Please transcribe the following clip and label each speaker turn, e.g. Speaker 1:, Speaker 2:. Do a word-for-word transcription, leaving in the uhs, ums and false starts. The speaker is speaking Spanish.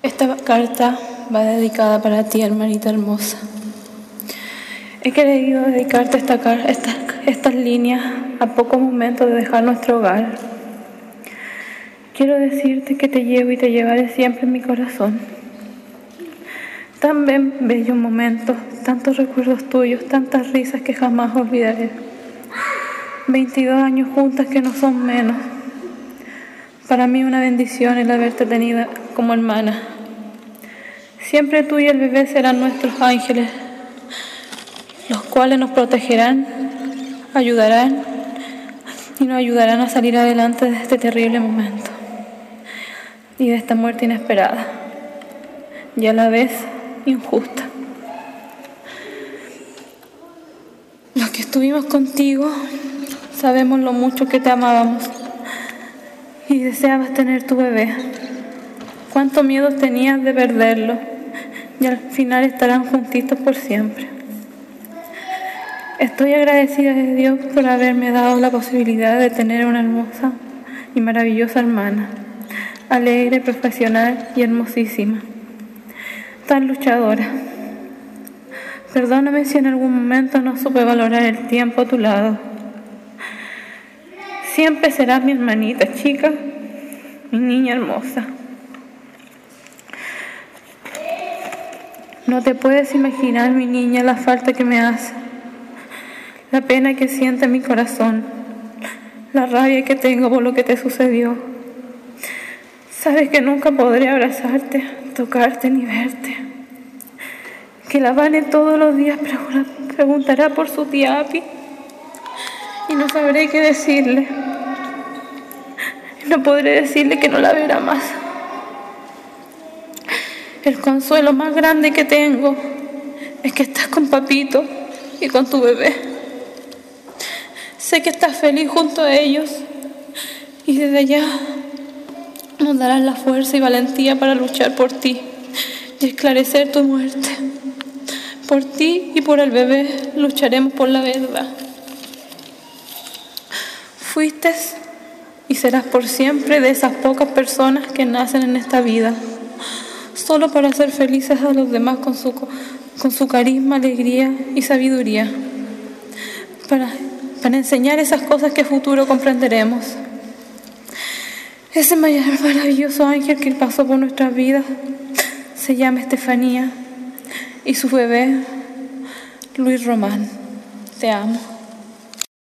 Speaker 1: Esta carta va dedicada para ti, hermanita hermosa. He querido dedicarte esta, esta, estas líneas a pocos momentos de dejar nuestro hogar. Quiero decirte que te llevo y te llevaré siempre en mi corazón. Tan bellos momentos, tantos recuerdos tuyos, tantas risas que jamás olvidaré. veintidós años juntas que no son menos. Para mí una bendición el haberte tenido como hermana. Siempre tú y el bebé serán nuestros ángeles, los cuales nos protegerán, ayudarán y nos ayudarán a salir adelante de este terrible momento y de esta muerte inesperada y a la vez injusta. Los que estuvimos contigo sabemos lo mucho que te amábamos y deseabas tener tu bebé. Cuánto miedo tenías de perderlo y al final estarán juntitos por siempre. Estoy agradecida de Dios por haberme dado la posibilidad de tener una hermosa y maravillosa hermana, alegre, profesional y hermosísima, tan luchadora. Perdóname si en algún momento no supe valorar el tiempo a tu lado. Siempre serás mi hermanita chica, mi niña hermosa. No te puedes imaginar, mi niña, la falta que me hace, la pena que siente mi corazón, la rabia que tengo por lo que te sucedió. Sabes que nunca podré abrazarte, tocarte ni verte. Que la Vane todos los días preguntará por su tía Api y no sabré qué decirle. No podré decirle que no la verá más. El consuelo más grande que tengo es que estás con papito y con tu bebé. Sé que estás feliz junto a ellos y desde allá nos darás la fuerza y valentía para luchar por ti y esclarecer tu muerte. Por ti y por el bebé lucharemos por la verdad. Fuiste y serás por siempre de esas pocas personas que nacen en esta vida solo para hacer felices a los demás con su, con su carisma, alegría y sabiduría, para, para enseñar esas cosas que a futuro comprenderemos. Ese maravilloso ángel que pasó por nuestras vidas se llama Estefanía y su bebé Luis Román. Te amo.